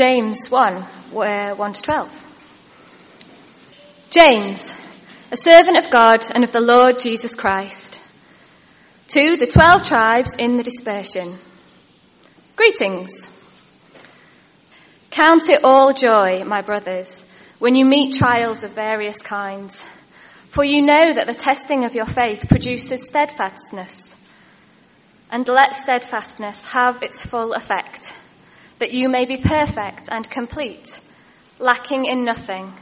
James 1, 1 to 12. James, a servant of God and of the Lord Jesus Christ, to the 12 tribes in the dispersion. Greetings. Count it all joy, my brothers, when you meet trials of various kinds, for you know that the testing of your faith produces steadfastness. And let steadfastness have its full effect, that you may be perfect and complete, lacking in nothing.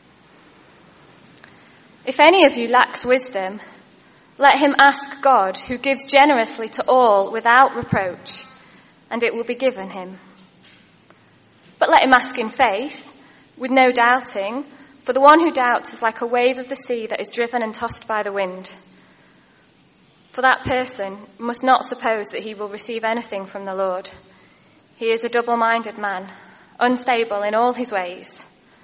If any of you lacks wisdom, let him ask God, who gives generously to all without reproach, and it will be given him. But let him ask in faith, with no doubting, for the one who doubts is like a wave of the sea that is driven and tossed by the wind. For that person must not suppose that he will receive anything from the Lord. He is a double-minded man, unstable in all his ways.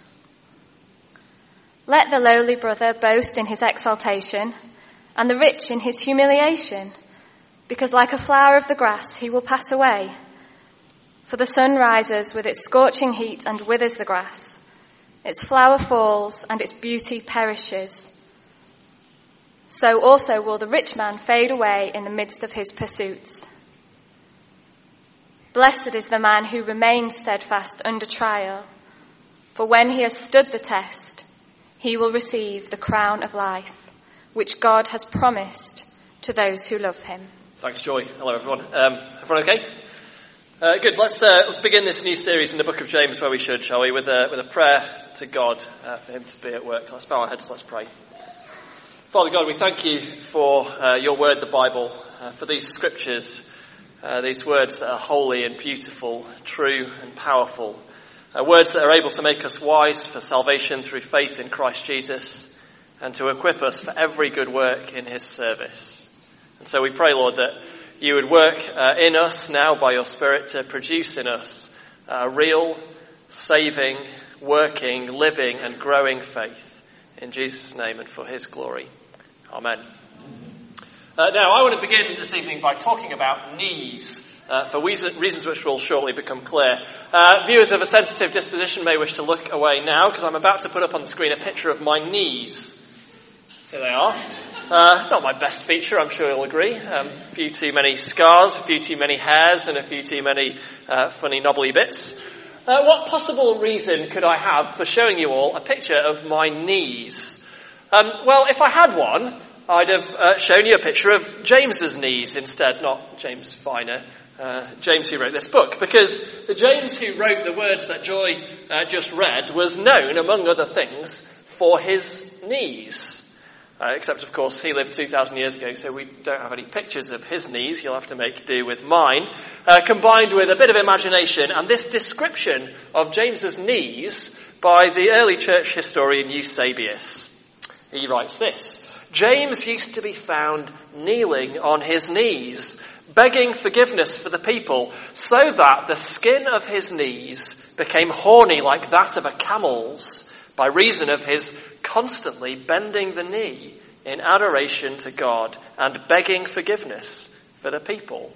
Let the lowly brother boast in his exaltation, and the rich in his humiliation, because like a flower of the grass he will pass away. For the sun rises with its scorching heat and withers the grass. Its flower falls and its beauty perishes. So also will the rich man fade away in the midst of his pursuits. Blessed is the man who remains steadfast under trial, for when he has stood the test, he will receive the crown of life, which God has promised to those who love him. Thanks, Joy. Hello, everyone. Everyone okay? Good. Let's begin this new series in the book of James where we should, shall we, with a prayer to God for him to be at work. Let's bow our heads, let's pray. Father God, we thank you for your word, the Bible, for these scriptures, these words that are holy and beautiful, true and powerful, words that are able to make us wise for salvation through faith in Christ Jesus and to equip us for every good work in his service. And so we pray, Lord, that you would work in us now by your Spirit to produce in us a real, saving, working, living and growing faith in Jesus' name and for his glory. Amen. Now, I want to begin this evening by talking about knees. For reasons which will shortly become clear. Viewers of a sensitive disposition may wish to look away now, because I'm about to put up on the screen a picture of my knees. Here they are. Not my best feature, I'm sure you'll agree. A few too many scars, a few too many hairs, and a few too many funny knobbly bits. What possible reason could I have for showing you all a picture of my knees? Well, if I had one, I'd have shown you a picture of James's knees instead, not James Viner. James who wrote this book, because the James who wrote the words that Joy just read was known, among other things, for his knees. Except, of course, he lived 2,000 years ago, so we don't have any pictures of his knees. You'll have to make do with mine. Combined with a bit of imagination and this description of James's knees by the early church historian Eusebius. He writes this: James used to be found kneeling on his knees, begging forgiveness for the people, so that the skin of his knees became horny like that of a camel's, by reason of his constantly bending the knee in adoration to God and begging forgiveness for the people.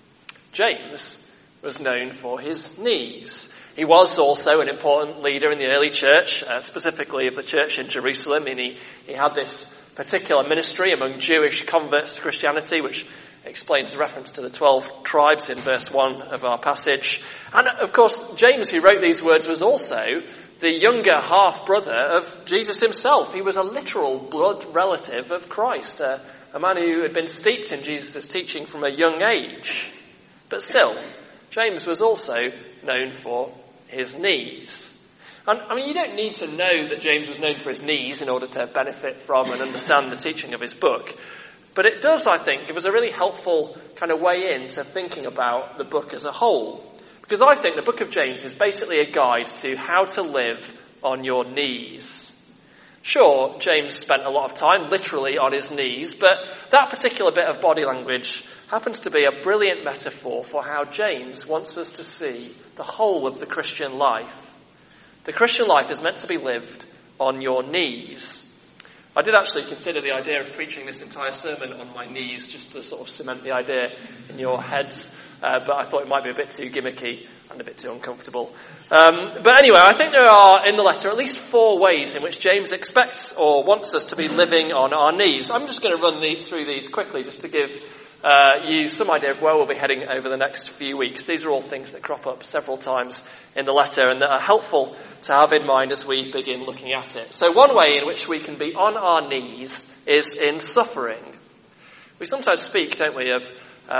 James was known for his knees. He was also an important leader in the early church, specifically of the church in Jerusalem, and he had this particular ministry among Jewish converts to Christianity, which explains the reference to the 12 tribes in verse 1 of our passage. And of course, James, who wrote these words, was also the younger half-brother of Jesus himself. He was a literal blood relative of Christ, a man who had been steeped in Jesus' teaching from a young age. But still, James was also known for his knees. And, you don't need to know that James was known for his knees in order to benefit from and understand the teaching of his book. But it does, I think, give us a really helpful kind of way into thinking about the book as a whole. Because I think the book of James is basically a guide to how to live on your knees. Sure, James spent a lot of time literally on his knees, but that particular bit of body language happens to be a brilliant metaphor for how James wants us to see the whole of the Christian life. The Christian life is meant to be lived on your knees. I did actually consider the idea of preaching this entire sermon on my knees, just to sort of cement the idea in your heads. but I thought it might be a bit too gimmicky and a bit too uncomfortable. But anyway, I think there are in the letter at least 4 ways in which James expects or wants us to be living on our knees. I'm just going to run through these quickly just to give you some idea of where we'll be heading over the next few weeks. These are all things that crop up several times in the letter and that are helpful to have in mind as we begin looking at it. So one way in which we can be on our knees is in suffering. We sometimes speak, don't we, of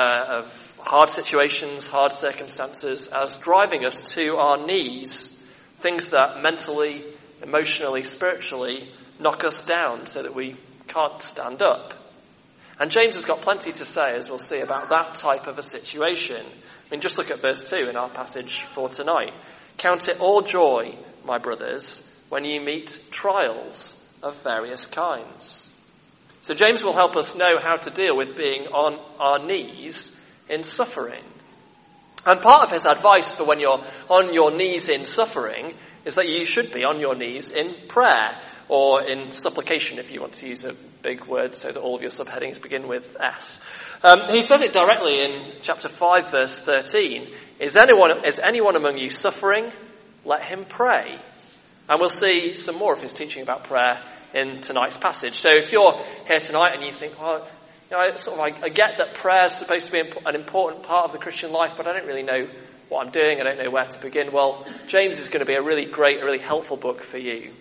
hard situations, hard circumstances as driving us to our knees, things that mentally, emotionally, spiritually knock us down so that we can't stand up. And James has got plenty to say, as we'll see, about that type of a situation. I mean, just look at verse 2 in our passage for tonight. Count it all joy, my brothers, when you meet trials of various kinds. So James will help us know how to deal with being on our knees in suffering. And part of his advice for when you're on your knees in suffering is that you should be on your knees in prayer or in supplication, if you want to use a big word so that all of your subheadings begin with S. He says it directly in chapter 5, verse 13. Is anyone among you suffering? Let him pray. And we'll see some more of his teaching about prayer in tonight's passage. So if you're here tonight and you think, well, I get that prayer is supposed to be an important part of the Christian life, but I don't really know what I'm doing. I don't know where to begin. Well, James is going to be a really great, a really helpful book for you.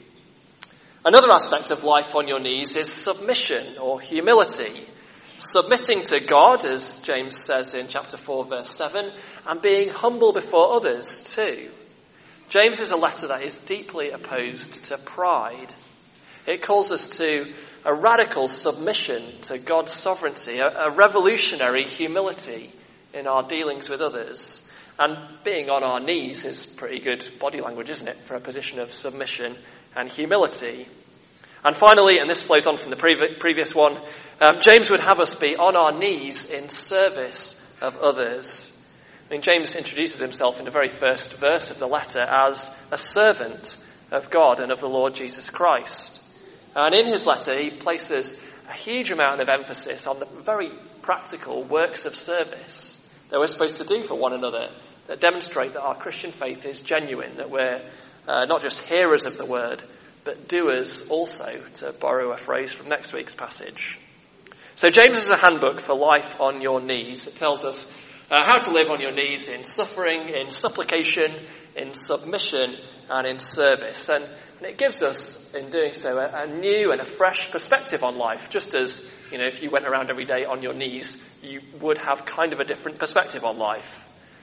Another aspect of life on your knees is submission or humility. Submitting to God, as James says in chapter 4, verse 7, and being humble before others too. James is a letter that is deeply opposed to pride. It calls us to a radical submission to God's sovereignty, a revolutionary humility in our dealings with others. And being on our knees is pretty good body language, isn't it, for a position of submission and humility. And finally, and this flows on from the previous one, James would have us be on our knees in service of others. I mean, James introduces himself in the very first verse of the letter as a servant of God and of the Lord Jesus Christ. And in his letter, he places a huge amount of emphasis on the very practical works of service that we're supposed to do for one another, that demonstrate that our Christian faith is genuine, that we're not just hearers of the word, but doers also, to borrow a phrase from next week's passage. So James is a handbook for life on your knees. It tells us how to live on your knees in suffering, in supplication, in submission, and in service. And it gives us, in doing so, a new and a fresh perspective on life. Just as, if you went around every day on your knees, you would have kind of a different perspective on life.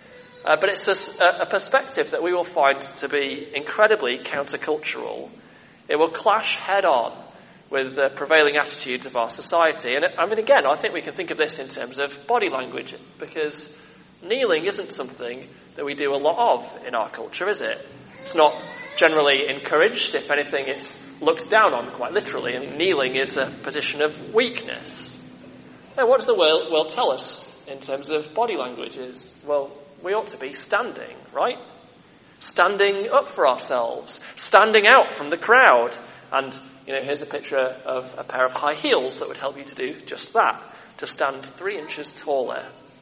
But it's a perspective that we will find to be incredibly countercultural. It will clash head on with the prevailing attitudes of our society. And again, I think we can think of this in terms of body language, because kneeling isn't something that we do a lot of in our culture, is it? It's not generally encouraged. If anything, it's looked down on quite literally. I mean, kneeling is a position of weakness. Now, what does the world tell us in terms of body language? Well, we ought to be standing, right? Standing up for ourselves, standing out from the crowd. And, here's a picture of a pair of high heels that would help you to do just that, to stand 3 inches taller.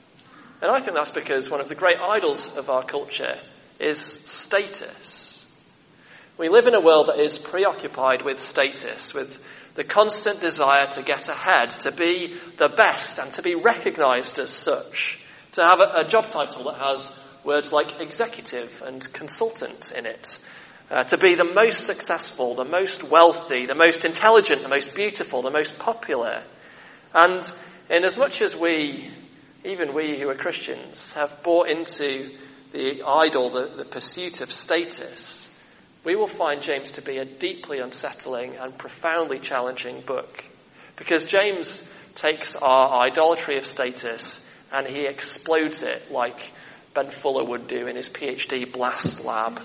And I think that's because one of the great idols of our culture is status. We live in a world that is preoccupied with status, with the constant desire to get ahead, to be the best and to be recognized as such, to have a job title that has words like executive and consultant in it, to be the most successful, the most wealthy, the most intelligent, the most beautiful, the most popular. And in as much as even we who are Christians, have bought into the idol, the pursuit of status, we will find James to be a deeply unsettling and profoundly challenging book. Because James takes our idolatry of status and he explodes it like Ben Fuller would do in his PhD blast lab.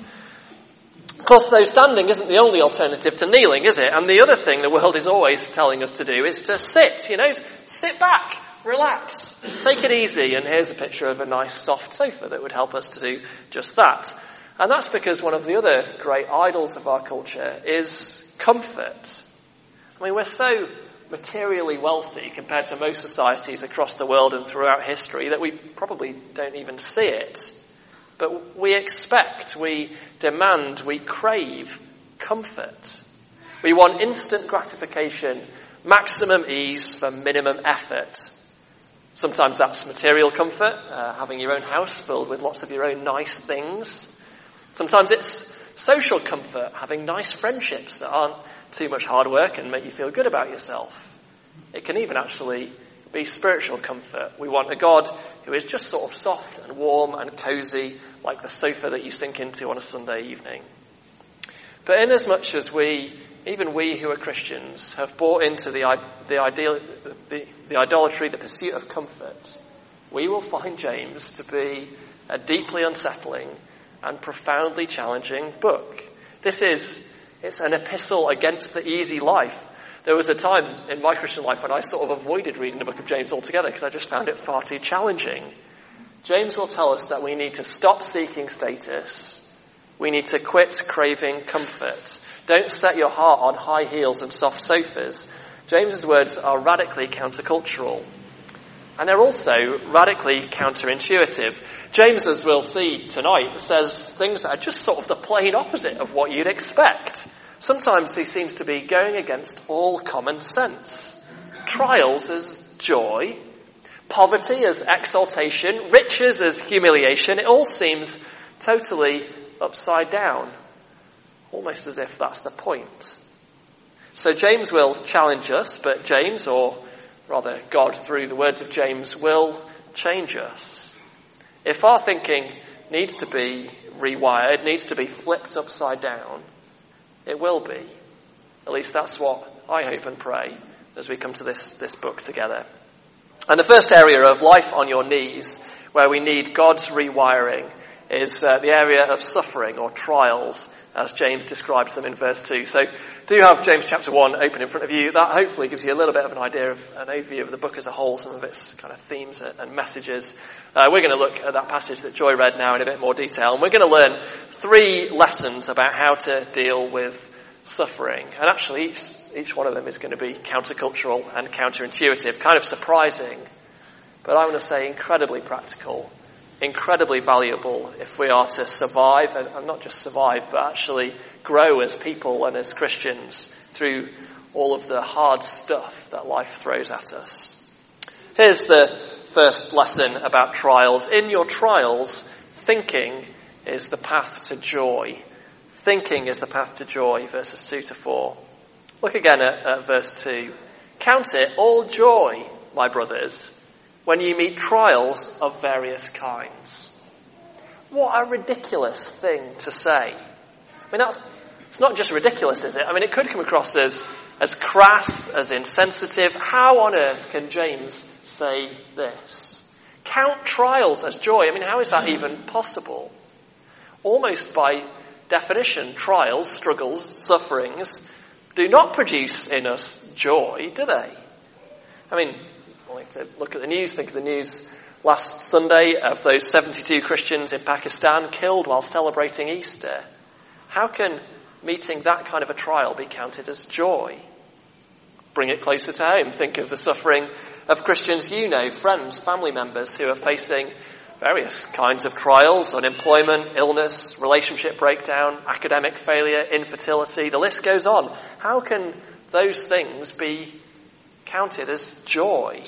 Of course, though, standing isn't the only alternative to kneeling, is it? And the other thing the world is always telling us to do is to sit, sit back, relax, take it easy. And here's a picture of a nice soft sofa that would help us to do just that. And that's because one of the other great idols of our culture is comfort. I mean, we're so materially wealthy compared to most societies across the world and throughout history that we probably don't even see it. But we expect, we demand, we crave comfort. We want instant gratification, maximum ease for minimum effort. Sometimes that's material comfort, having your own house filled with lots of your own nice things. Sometimes it's social comfort, having nice friendships that aren't too much hard work and make you feel good about yourself. It can even actually be spiritual comfort. We want a God who is just sort of soft and warm and cozy, like the sofa that you sink into on a Sunday evening. But inasmuch as even we who are Christians, have bought into the idolatry, the pursuit of comfort, we will find James to be a deeply unsettling and profoundly challenging book. It's an epistle against the easy life. There was a time in my Christian life when I sort of avoided reading the book of James altogether because I just found it far too challenging. James will tell us that we need to stop seeking status. We need to quit craving comfort. Don't set your heart on high heels and soft sofas. James's words are radically countercultural. And they're also radically counterintuitive. James, as we'll see tonight, says things that are just sort of the plain opposite of what you'd expect. Sometimes he seems to be going against all common sense. Trials as joy, poverty as exaltation, riches as humiliation. It all seems totally upside down, almost as if that's the point. So James will challenge us, but James, or rather God through the words of James, will change us. If our thinking needs to be rewired, needs to be flipped upside down, it will be. At least that's what I hope and pray as we come to this book together. And the first area of life on your knees, where we need God's rewiring, is the area of suffering or trials, as James describes them in verse 2. So do have James chapter 1 open in front of you. That hopefully gives you a little bit of an idea of an overview of the book as a whole, some of its kind of themes and messages. We're going to look at that passage that Joy read now in a bit more detail, and we're going to learn 3 lessons about how to deal with suffering. And actually each one of them is going to be countercultural and counterintuitive, kind of surprising, but I want to say incredibly practical, incredibly valuable if we are to survive, and not just survive, but actually grow as people and as Christians through all of the hard stuff that life throws at us. Here's the first lesson about trials. In your trials, thinking is the path to joy. Thinking is the path to joy, verses 2 to 4. Look again at verse 2. Count it all joy, my brothers, when you meet trials of various kinds. What a ridiculous thing to say. I mean, it's not just ridiculous, is it? I mean, it could come across as crass, as insensitive. How on earth can James say this? Count trials as joy. I mean, how is that even possible? Almost by definition, trials, struggles, sufferings do not produce in us joy, do they? I mean, I like to look at the news, think of the news last Sunday of those 72 Christians in Pakistan killed while celebrating Easter. How can meeting that kind of a trial be counted as joy? Bring it closer to home. Think of the suffering of Christians you know, friends, family members who are facing various kinds of trials: unemployment, illness, relationship breakdown, academic failure, infertility. The list goes on. How can those things be counted as joy?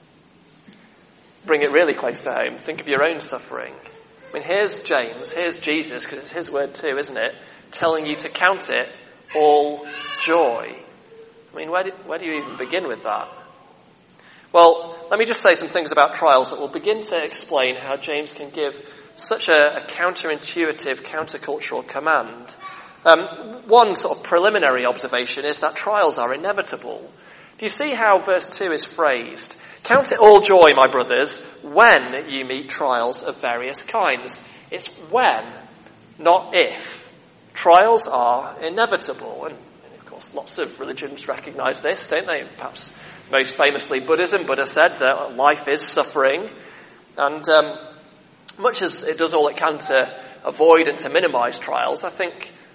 Bring it really close to home. Think of your own suffering. I mean, here's James, here's Jesus, because it's his word too, isn't it? Telling you to count it all joy. I mean, where do you even begin with that? Well, let me just say some things about trials that will begin to explain how James can give such a counterintuitive, countercultural command. One sort of preliminary observation is that trials are inevitable. Do you see how verse 2 is phrased? Count it all joy, my brothers, when you meet trials of various kinds. It's when, not if. Trials are inevitable. And of course, lots of religions recognize this, don't they? Perhaps most famously Buddhism. Buddha said that life is suffering. And much as it does all it can to avoid and to minimize trials, I think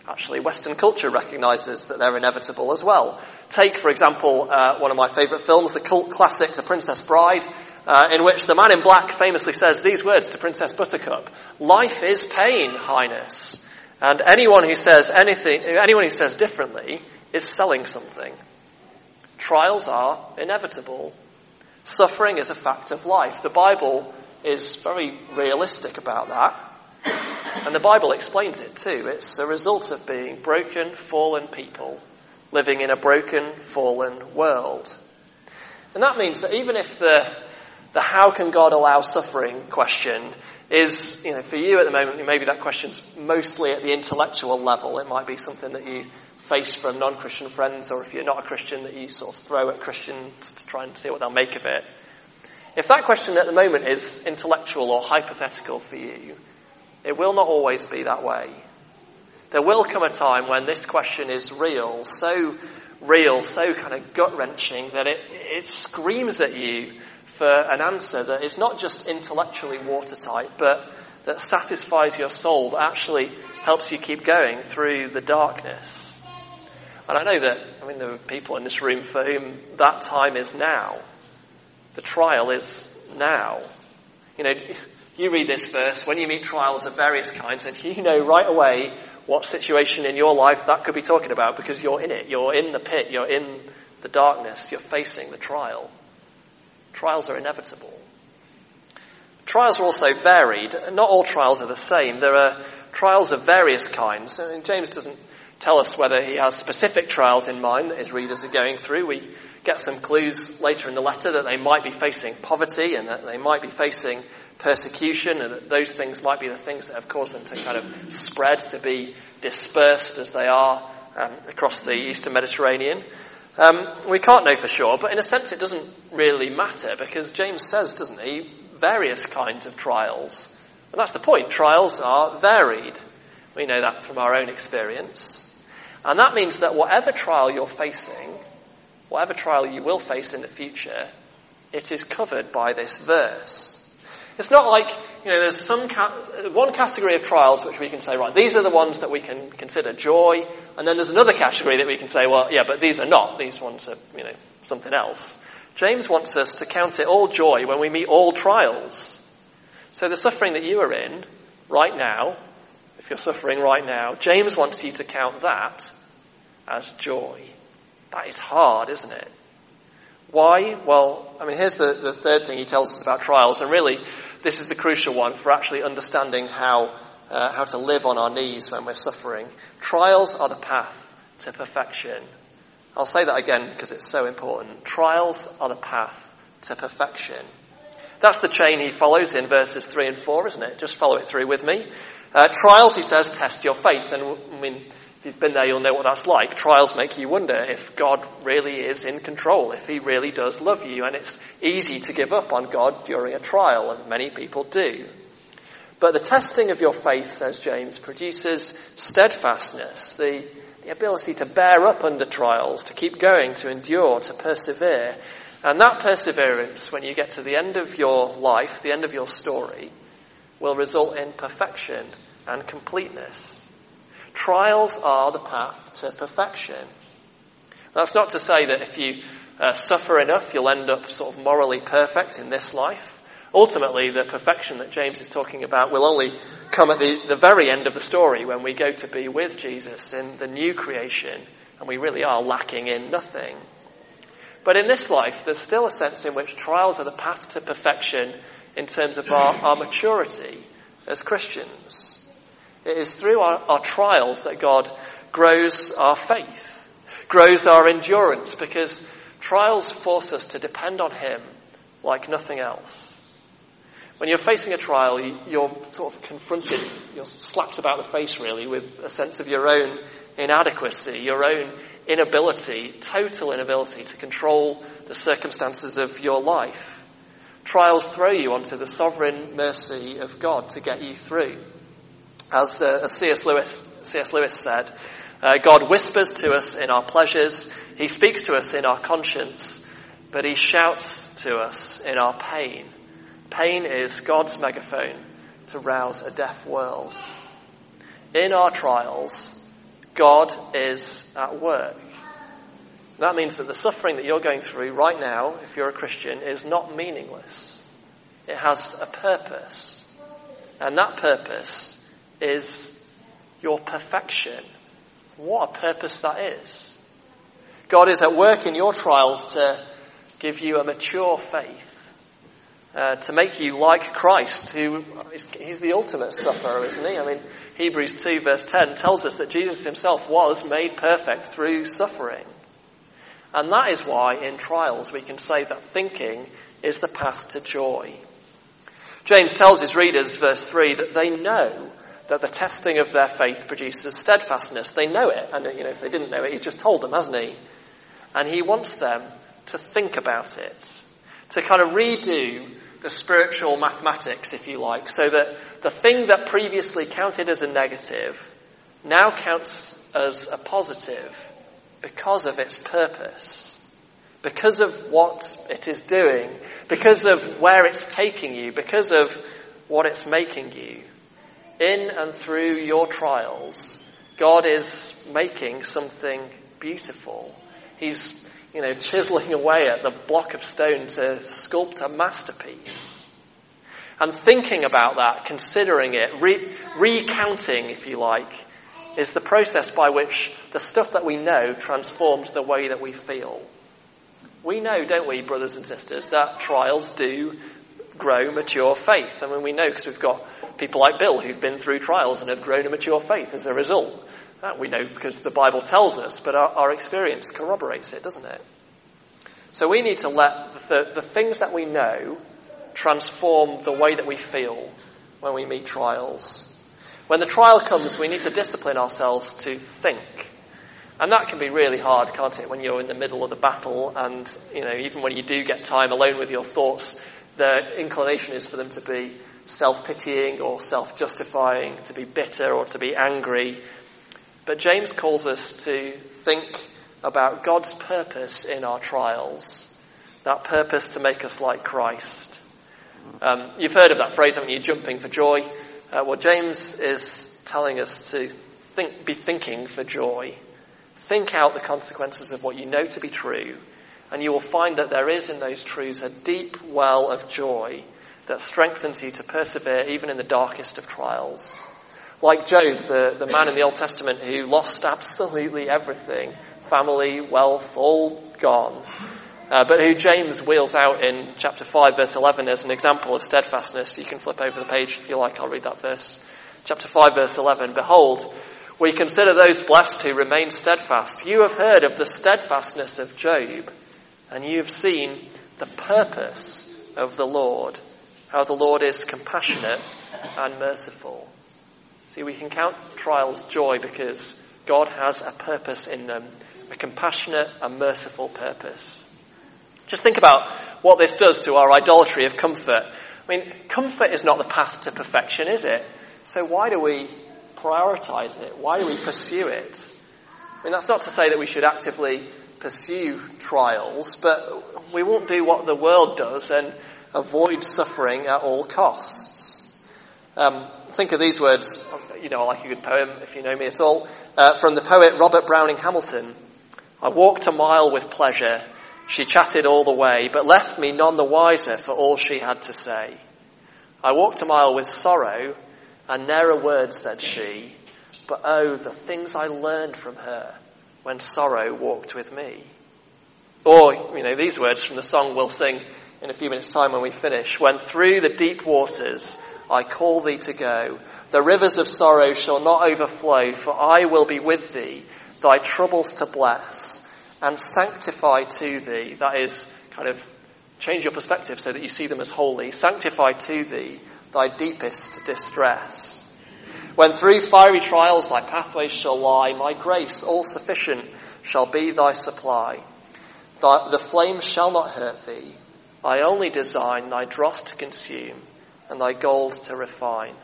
Actually, Western culture recognises that they're inevitable as well. Take, for example, one of my favourite films, the cult classic The Princess Bride, in which the man in black famously says these words to Princess Buttercup: "Life is pain, Highness." And anyone who says differently is selling something. Trials are inevitable. Suffering is a fact of life. The Bible is very realistic about that. And the Bible explains it too. It's a result of being broken, fallen people living in a broken, fallen world. And that means that even if the how can God allow suffering question is, for you at the moment, maybe that question's mostly at the intellectual level. It might be something that you face from non-Christian friends, or if you're not a Christian, that you sort of throw at Christians to try and see what they'll make of it. If that question at the moment is intellectual or hypothetical for you, it will not always be that way. There will come a time when this question is real, so kind of gut-wrenching that it screams at you for an answer that is not just intellectually watertight, but that satisfies your soul, that actually helps you keep going through the darkness. And I know that, there are people in this room for whom that time is now. The trial is now. You read this verse, when you meet trials of various kinds, and you know right away what situation in your life that could be talking about, because you're in it. You're in the pit. You're in the darkness. You're facing the trial. Trials are inevitable. Trials are also varied. Not all trials are the same. There are trials of various kinds. James doesn't tell us whether he has specific trials in mind that his readers are going through. We get some clues later in the letter that they might be facing poverty and that they might be facing persecution, and that those things might be the things that have caused them to kind of spread, to be dispersed as they are across the Eastern Mediterranean. We can't know for sure, but in a sense it doesn't really matter, because James says, doesn't he, various kinds of trials. And that's the point. Trials are varied. We know that from our own experience. And that means that whatever trial you're facing, whatever trial you will face in the future, it is covered by this verse. It's not like, there's one category of trials which we can say, right, these are the ones that we can consider joy, and then there's another category that we can say, well, yeah, but these are not. These ones are, something else. James wants us to count it all joy when we meet all trials. So the suffering that you are in right now, if you're suffering right now, James wants you to count that as joy. That is hard, isn't it? Why? Well, here's the third thing he tells us about trials, and really this is the crucial one for actually understanding how to live on our knees when we're suffering. Trials are the path to perfection. I'll say that again because it's so important. Trials are the path to perfection. That's the chain he follows in verses 3 and 4, isn't it? Just follow it through with me. Trials, he says, test your faith. And if you've been there, you'll know what that's like. Trials make you wonder if God really is in control, if he really does love you. And it's easy to give up on God during a trial, and many people do. But the testing of your faith, says James, produces steadfastness, the ability to bear up under trials, to keep going, to endure, to persevere. And that perseverance, when you get to the end of your life, the end of your story, will result in perfection and completeness. Trials are the path to perfection. That's not to say that if you suffer enough, you'll end up sort of morally perfect in this life. Ultimately, the perfection that James is talking about will only come at the very end of the story, when we go to be with Jesus in the new creation, and we really are lacking in nothing. But in this life, there's still a sense in which trials are the path to perfection in terms of our maturity as Christians. It is through our trials that God grows our faith, grows our endurance, because trials force us to depend on him like nothing else. When you're facing a trial, you're sort of confronted, you're slapped about the face really with a sense of your own inadequacy, your own inability, total inability to control the circumstances of your life. Trials throw you onto the sovereign mercy of God to get you through. As C.S. Lewis said, God whispers to us in our pleasures, he speaks to us in our conscience, but he shouts to us in our pain. Pain is God's megaphone to rouse a deaf world. In our trials, God is at work. That means that the suffering that you're going through right now, if you're a Christian, is not meaningless. It has a purpose. And that purpose is your perfection. What a purpose that is. God is at work in your trials to give you a mature faith, to make you like Christ, he's the ultimate sufferer, isn't he? I mean, Hebrews 2 verse 10 tells us that Jesus himself was made perfect through suffering. And that is why in trials we can say that thinking is the path to joy. James tells his readers, verse 3, that they know that the testing of their faith produces steadfastness. They know it, and if they didn't know it, he's just told them, hasn't he? And he wants them to think about it, to kind of redo the spiritual mathematics, if you like, so that the thing that previously counted as a negative now counts as a positive because of its purpose, because of what it is doing, because of where it's taking you, because of what it's making you. In and through your trials, God is making something beautiful. He's, chiseling away at the block of stone to sculpt a masterpiece. And thinking about that, considering it, recounting, if you like, is the process by which the stuff that we know transforms the way that we feel. We know, don't we, brothers and sisters, that trials do grow mature faith. I mean, we know because we've got people like Bill who've been through trials and have grown a mature faith as a result. That we know because the Bible tells us, but our experience corroborates it, doesn't it? So we need to let the things that we know transform the way that we feel when we meet trials. When the trial comes, we need to discipline ourselves to think. And that can be really hard, can't it, when you're in the middle of the battle and, even when you do get time alone with your thoughts, the inclination is for them to be self-pitying or self-justifying, to be bitter or to be angry. But James calls us to think about God's purpose in our trials, that purpose to make us like Christ. You've heard of that phrase, haven't you, jumping for joy? Well, James is telling us to be thinking for joy. Think out the consequences of what you know to be true, and you will find that there is in those truths a deep well of joy that strengthens you to persevere even in the darkest of trials. Like Job, the man in the Old Testament who lost absolutely everything, family, wealth, all gone, but who James wheels out in chapter 5 verse 11 as an example of steadfastness. You can flip over the page if you like, I'll read that verse. Chapter 5 verse 11, behold, we consider those blessed who remain steadfast. You have heard of the steadfastness of Job, and you have seen the purpose of the Lord, how the Lord is compassionate and merciful. See, we can count trials joy because God has a purpose in them, a compassionate and merciful purpose. Just think about what this does to our idolatry of comfort. I mean, comfort is not the path to perfection, is it? So why do we prioritize it? Why do we pursue it? I mean, that's not to say that we should actively pursue trials, but we won't do what the world does and avoid suffering at all costs. Think of these words, I like a good poem if you know me at all, from the poet Robert Browning Hamilton. I walked a mile with pleasure, she chatted all the way, but left me none the wiser for all she had to say. I walked a mile with sorrow, and ne'er a word said she, but oh, the things I learned from her when sorrow walked with me. Or, these words from the song we'll sing in a few minutes' time when we finish. When through the deep waters I call thee to go, the rivers of sorrow shall not overflow, for I will be with thee, thy troubles to bless, and sanctify to thee. That is, kind of change your perspective so that you see them as holy. Sanctify to thee thy deepest distress. When through fiery trials thy pathways shall lie, my grace all sufficient shall be thy supply. The flames shall not hurt thee. I only design thy dross to consume and thy gold to refine.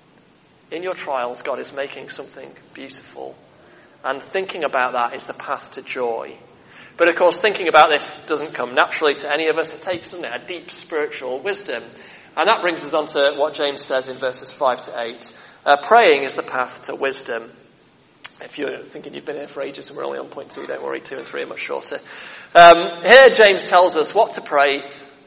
In your trials, God is making something beautiful. And thinking about that is the path to joy. But of course, thinking about this doesn't come naturally to any of us. It takes, doesn't it, a deep spiritual wisdom. And that brings us on to what James says in verses 5 to 8. Praying is the path to wisdom. If you're thinking you've been here for ages and we're only on point 2, don't worry, 2 and 3 are much shorter. Here James tells us what to pray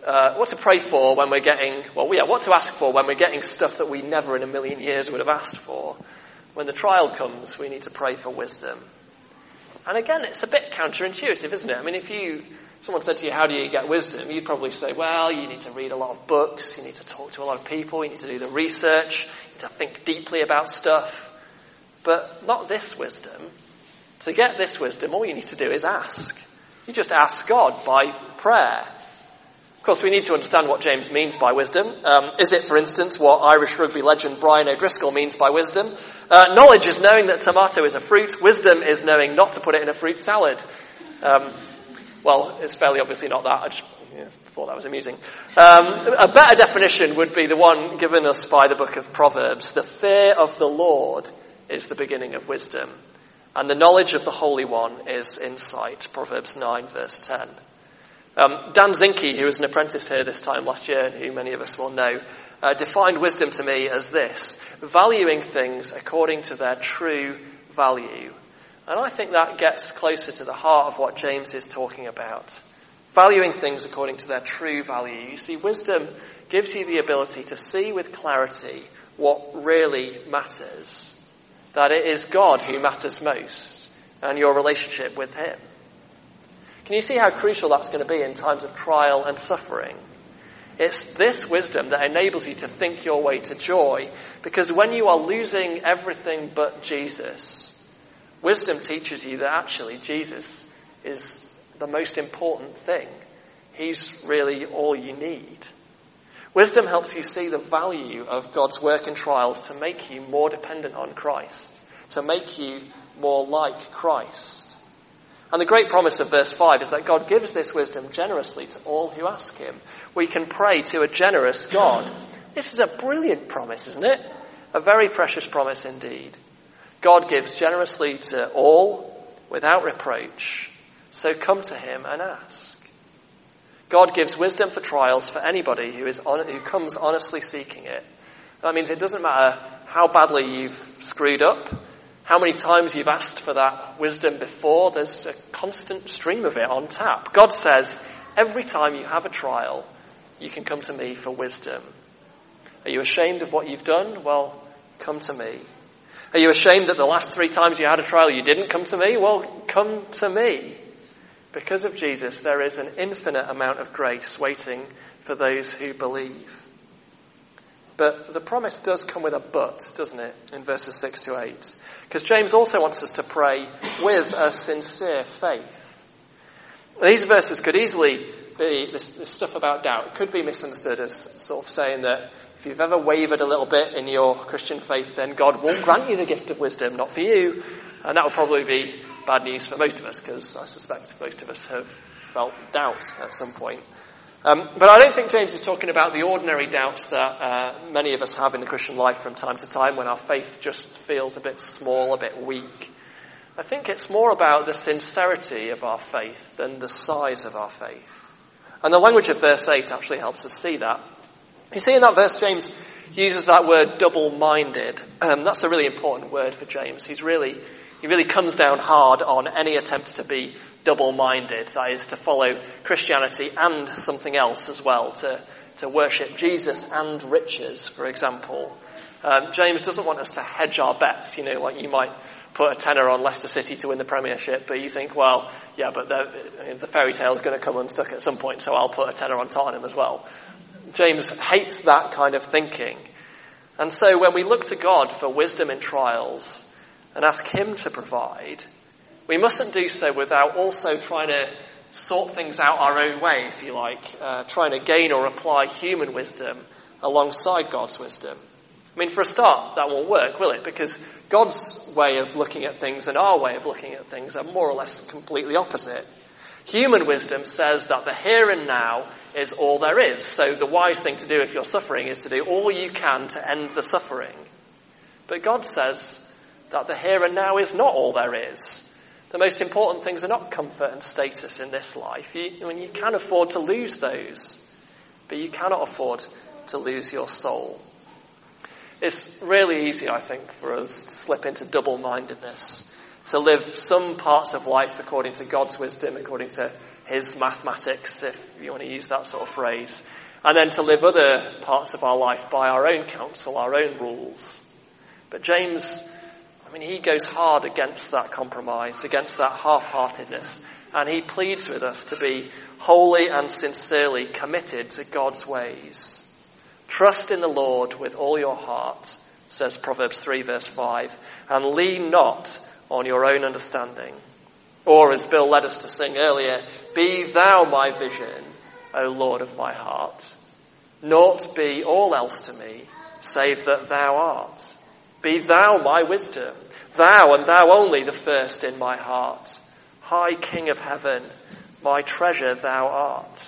for when we're getting, what to ask for when we're getting stuff that we never in a million years would have asked for. When the trial comes, we need to pray for wisdom. And again, it's a bit counterintuitive, isn't it? I mean, if someone said to you, how do you get wisdom? You'd probably say, well, you need to read a lot of books, you need to talk to a lot of people, you need to do the research, you need to think deeply about stuff. But not this wisdom. To get this wisdom, all you need to do is ask. You just ask God by prayer. Of course, we need to understand what James means by wisdom. Is it, for instance, what Irish rugby legend Brian O'Driscoll means by wisdom? Knowledge is knowing that tomato is a fruit. Wisdom is knowing not to put it in a fruit salad. Well, it's fairly obviously not that. I just thought that was amusing. A better definition would be the one given us by the book of Proverbs. The fear of the Lord is the beginning of wisdom, and the knowledge of the Holy One is insight. Proverbs 9, verse 10. Dan Zinke, who was an apprentice here this time last year, and who many of us will know, defined wisdom to me as this: valuing things according to their true value. And I think that gets closer to the heart of what James is talking about. Valuing things according to their true value. You see, wisdom gives you the ability to see with clarity what really matters. That it is God who matters most, and your relationship with him. Can you see how crucial that's going to be in times of trial and suffering? It's this wisdom that enables you to think your way to joy, because when you are losing everything but Jesus, wisdom teaches you that actually Jesus is the most important thing. He's really all you need. Wisdom helps you see the value of God's work in trials to make you more dependent on Christ, to make you more like Christ. And the great promise of verse 5 is that God gives this wisdom generously to all who ask him. We can pray to a generous God. This is a brilliant promise, isn't it? A very precious promise indeed. God gives generously to all without reproach. So come to him and ask. God gives wisdom for trials for anybody who comes honestly seeking it. That means it doesn't matter how badly you've screwed up, how many times you've asked for that wisdom before, there's a constant stream of it on tap. God says, every time you have a trial, you can come to me for wisdom. Are you ashamed of what you've done? Well, come to me. Are you ashamed that the last 3 times you had a trial you didn't come to me? Well, come to me. Because of Jesus, there is an infinite amount of grace waiting for those who believe. But the promise does come with a but, doesn't it, in verses 6 to 8? Because James also wants us to pray with a sincere faith. These verses could easily be, this stuff about doubt, could be misunderstood as sort of saying that if you've ever wavered a little bit in your Christian faith, then God won't grant you the gift of wisdom, not for you. And that will probably be bad news for most of us, because I suspect most of us have felt doubt at some point. But I don't think James is talking about the ordinary doubts that many of us have in the Christian life from time to time when our faith just feels a bit small, a bit weak. I think it's more about the sincerity of our faith than the size of our faith. And the language of verse 8 actually helps us see that. You see, in that verse, James uses that word double-minded. That's a really important word for James. He really comes down hard on any attempt to be double-minded, that is, to follow Christianity and something else as well, to worship Jesus and riches, for example. James doesn't want us to hedge our bets, like you might put a tenner on Leicester City to win the Premiership, but you think, well, yeah, but the fairy tale's going to come unstuck at some point, so I'll put a tenner on Tottenham as well. James hates that kind of thinking. And so when we look to God for wisdom in trials and ask him to provide, we mustn't do so without also trying to sort things out our own way, if you like, trying to gain or apply human wisdom alongside God's wisdom. I mean, for a start, that won't work, will it? Because God's way of looking at things and our way of looking at things are more or less completely opposite. Human wisdom says that the here and now is all there is. So the wise thing to do if you're suffering is to do all you can to end the suffering. But God says that the here and now is not all there is. The most important things are not comfort and status in this life. You can afford to lose those, but you cannot afford to lose your soul. It's really easy, I think, for us to slip into double-mindedness. to live some parts of life according to God's wisdom, according to his mathematics, if you want to use that sort of phrase, and then to live other parts of our life by our own counsel, our own rules. But James, he goes hard against that compromise, against that half-heartedness, and he pleads with us to be wholly and sincerely committed to God's ways. Trust in the Lord with all your heart, says Proverbs 3 verse 5, and lean not on your own understanding. Or, as Bill led us to sing earlier, be thou my vision, O Lord of my heart. Naught be all else to me, save that thou art. Be thou my wisdom, thou and thou only the first in my heart. High King of heaven, my treasure thou art.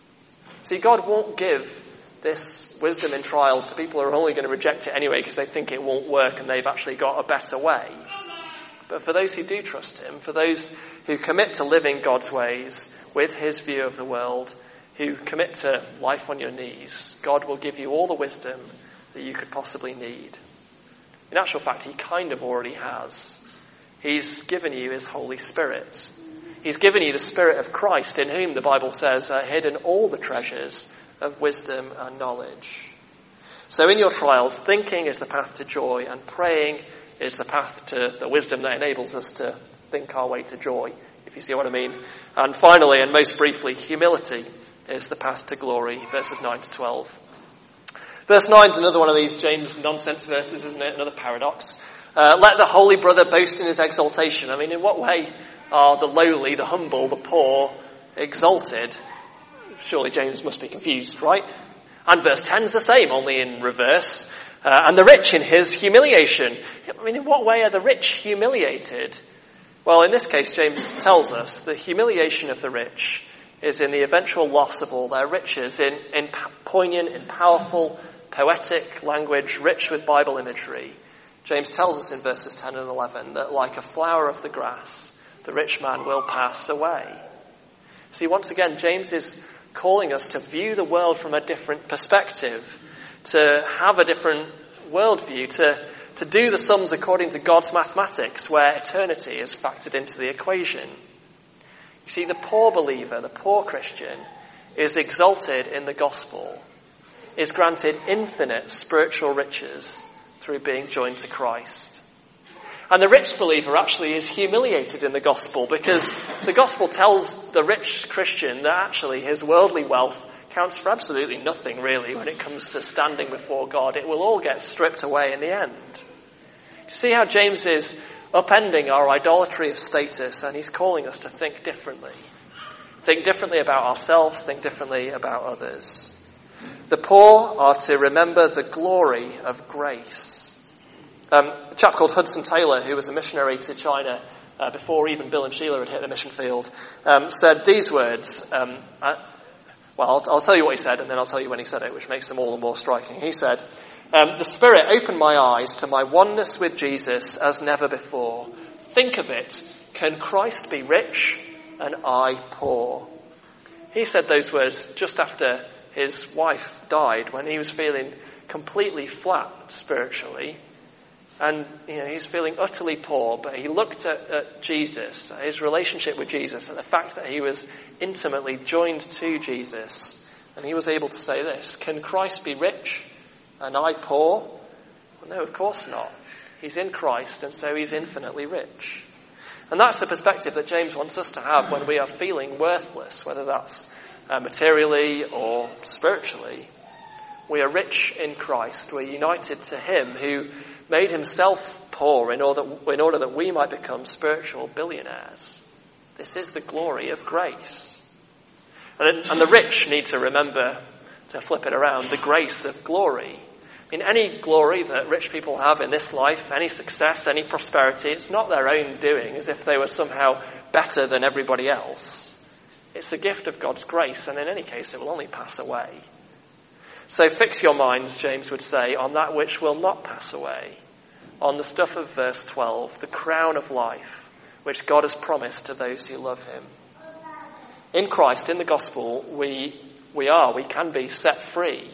See, God won't give this wisdom in trials to people who are only going to reject it anyway because they think it won't work and they've actually got a better way. But for those who do trust him, for those who commit to living God's ways with his view of the world, who commit to life on your knees, God will give you all the wisdom that you could possibly need. In actual fact, he kind of already has. He's given you his Holy Spirit. He's given you the Spirit of Christ, in whom the Bible says are hidden all the treasures of wisdom and knowledge. So in your trials, thinking is the path to joy, and praying is the path to the wisdom that enables us to think our way to joy, if you see what I mean. And finally, and most briefly, humility is the path to glory, verses 9 to 12. Verse 9 is another one of these James nonsense verses, isn't it? Another paradox. Let the holy brother boast in his exaltation. In what way are the lowly, the humble, the poor exalted? Surely James must be confused, right? And verse 10 is the same, only in reverse. And the rich in his humiliation. In what way are the rich humiliated? Well, in this case, James tells us the humiliation of the rich is in the eventual loss of all their riches, in poignant, in powerful, poetic language, rich with Bible imagery. James tells us in verses 10 and 11 that like a flower of the grass, the rich man will pass away. See, once again, James is calling us to view the world from a different perspective, to have a different worldview, to do the sums according to God's mathematics, where eternity is factored into the equation. You see, the poor believer, the poor Christian, is exalted in the gospel, is granted infinite spiritual riches through being joined to Christ. And the rich believer actually is humiliated in the gospel, because the gospel tells the rich Christian that actually his worldly wealth counts for absolutely nothing, really, when it comes to standing before God. It will all get stripped away in the end. Do you see how James is upending our idolatry of status, and he's calling us to think differently? Think differently about ourselves, think differently about others. The poor are to remember the glory of grace. A chap called Hudson Taylor, who was a missionary to China before even Bill and Sheila had hit the mission field, said these words. I'll tell you what he said, and then I'll tell you when he said it, which makes them all the more striking. He said, the Spirit opened my eyes to my oneness with Jesus as never before. Think of it. Can Christ be rich and I poor? He said those words just after his wife died, when he was feeling completely flat spiritually. And, he's feeling utterly poor, but he looked at Jesus, at his relationship with Jesus, at the fact that he was intimately joined to Jesus. And he was able to say this, can Christ be rich and I poor? Well, no, of course not. He's in Christ, and so he's infinitely rich. And that's the perspective that James wants us to have when we are feeling worthless, whether that's materially or spiritually. We are rich in Christ. We're united to him who made himself poor in order that we might become spiritual billionaires. This is the glory of grace. And the rich need to remember, to flip it around, the grace of glory. Any glory that rich people have in this life, any success, any prosperity, it's not their own doing, as if they were somehow better than everybody else. It's a gift of God's grace, and in any case, it will only pass away. So fix your minds, James would say, on that which will not pass away, on the stuff of verse 12, the crown of life, which God has promised to those who love him. In Christ, in the gospel, we can be set free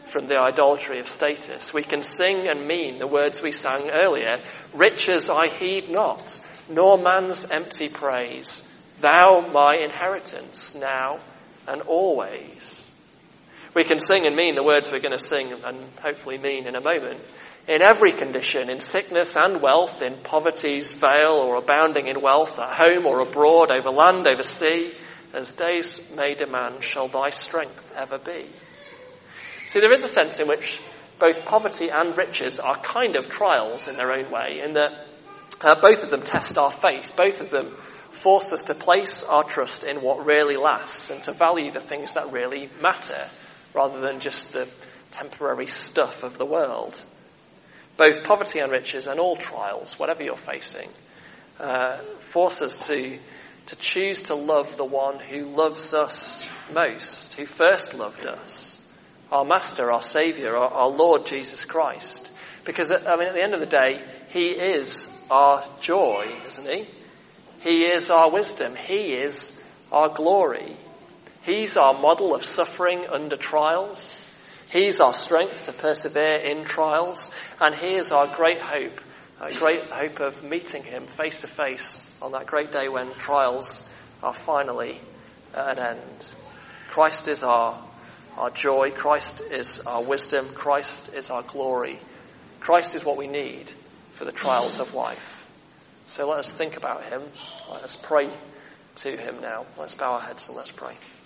from the idolatry of status. We can sing and mean the words we sang earlier. Riches I heed not, nor man's empty praise. Thou my inheritance, now and always. We can sing and mean the words we're going to sing and hopefully mean in a moment. In every condition, in sickness and wealth, in poverty's veil or abounding in wealth, at home or abroad, over land, over sea, as days may demand, shall thy strength ever be. See, there is a sense in which both poverty and riches are kind of trials in their own way, in that both of them test our faith. Both of them force us to place our trust in what really lasts and to value the things that really matter, rather than just the temporary stuff of the world. Both poverty and riches and all trials, whatever you're facing, force us to choose to love the one who loves us most, who first loved us, our Master, our Saviour, our Lord Jesus Christ. Because, at the end of the day, he is our joy, isn't he? He is our wisdom. He is our glory. He's our model of suffering under trials. He's our strength to persevere in trials. And he is our great hope of meeting him face to face on that great day when trials are finally at an end. Christ is our joy. Christ is our wisdom. Christ is our glory. Christ is what we need for the trials of life. So let us think about him. Let us pray to him now. Let's bow our heads and let's pray.